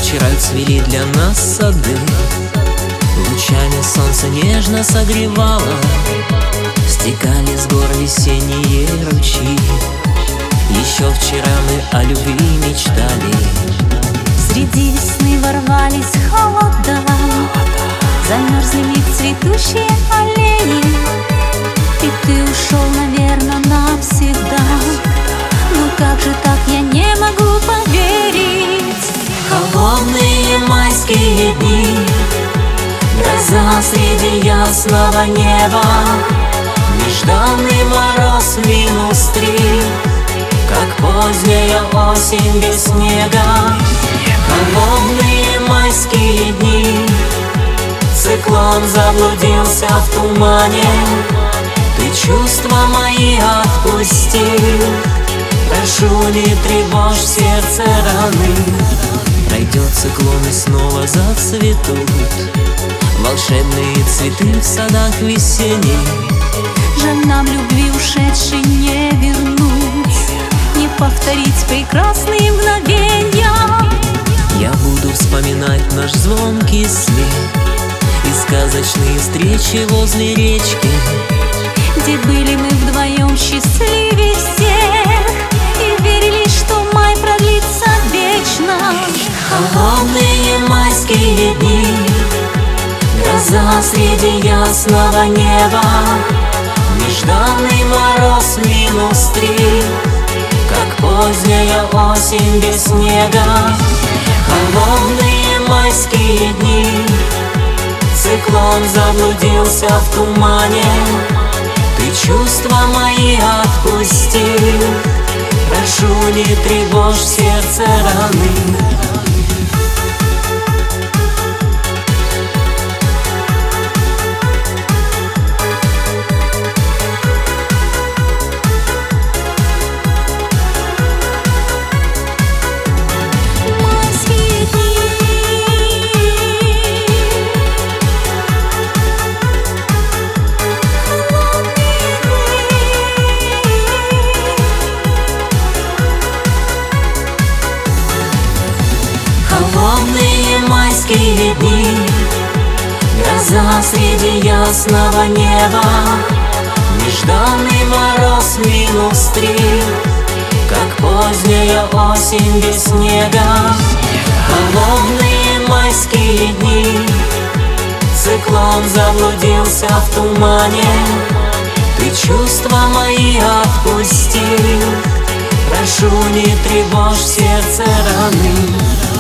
вчера цвели для нас сады, лучами солнца нежно согревало, стекали с гор весенние ручьи. Еще вчера мы о любви мечтали. Среди весны ворвались холода, замерзли миг цветущие аллеи. И ты ушел, наверное, навсегда. Ну как же так, я не могу поверить. Холодные майские дни, гроза среди ясного неба, нежданный мороз -3, как поздняя осень без снега. Холодные майские дни, циклон заблудился в тумане. Ты чувства мои отпустил, прошу, не тревожь сердце раны. Пройдет циклон и снова зацветут волшебные цветы в садах весенних. Жаль, нам любви ушедшей не вернуть, не повторить прекрасные мгновения. Я буду вспоминать наш звонкий смех и сказочные встречи возле речки, где были мы вдвоем счастливее всех и верили, что май продлится вечно. Холодные майские дни, гроза среди ясного неба, нежданный мороз -3, как поздняя осень без снега. Холодные майские дни, циклон заблудился в тумане. Ты чувства мои отпустил, прошу, не тревожь сердце раны. Холодные майские дни, гроза среди ясного неба, нежданный мороз -3, как поздняя осень без снега. Холодные майские дни, циклон заблудился в тумане. Ты чувства мои отпустил, прошу, не тревожь сердце раны.